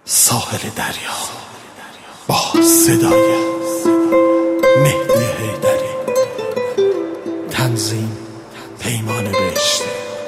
ساحل دریا با صدای مهدی حیدری، تنظیم پیمان بهشتی.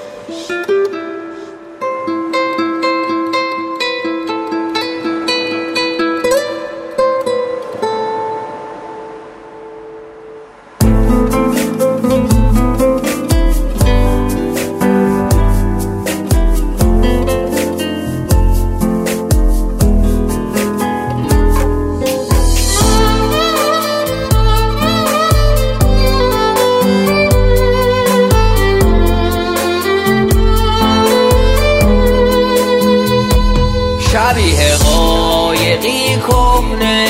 شبیه قایقی کهنه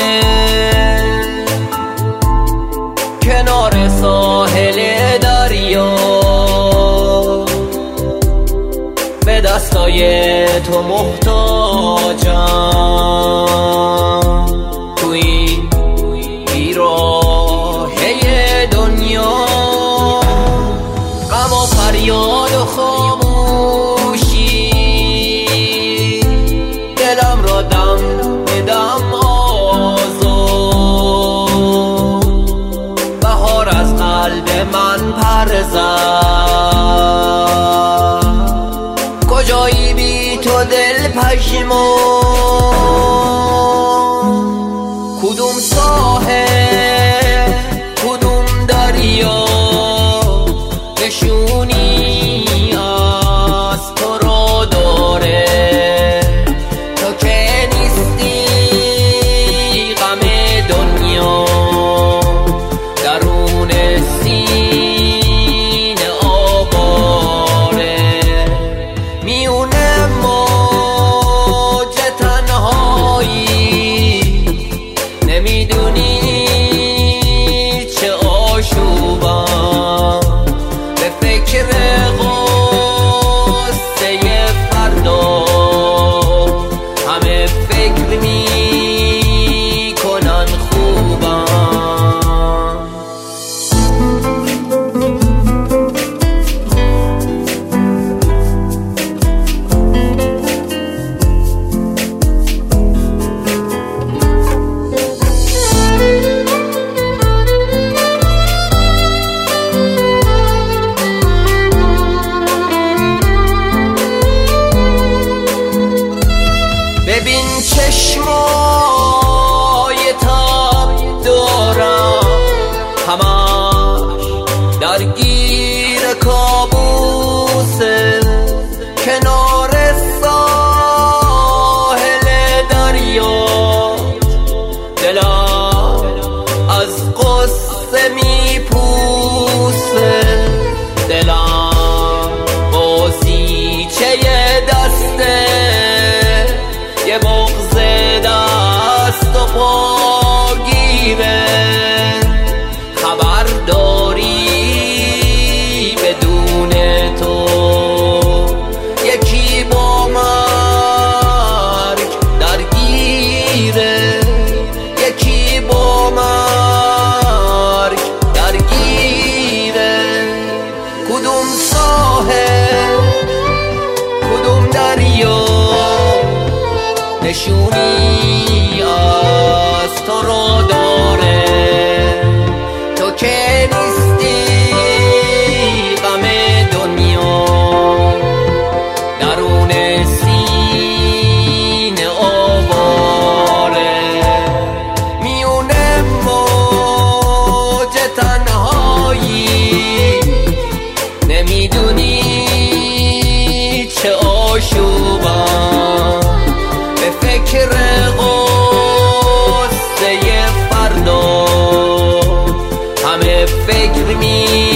کنار ساحل دریا، به دستای تو محتاجم تو این بیراهه دنیا. غم و فریاد و خاموشی دلم را دم به دم آزاد، بهار از قلب من پر زد. کجایی بی تو دل پشیمان؟ کدوم ساحل کدوم دریا نشونی از تو را داره؟ تو که نیستی غم دنیا، درون سینه آواره. میونه موج تنهایی نمیدونی چه آشوبم، به فکر غصه فردا همه فکر میکنن خوبم. ببین چشمای تب دارم، همش درگیر کابوسه. کنار ساحل دریا دلم از قصه میپوسه. دلم بازیچه دسته، یه بغض دست و پاگیره. خبر داری بدون تو یکی با مرگ درگیره، یکی با مرگ درگیره. کدوم ساحل کدوم دریا نشونی از تو را داره؟ تو که نیستی غم دنیا، درون سینه آواره. میونه موج تنهایی نمیدونی چه آشوبم، به فکر غصه فردا همه فکر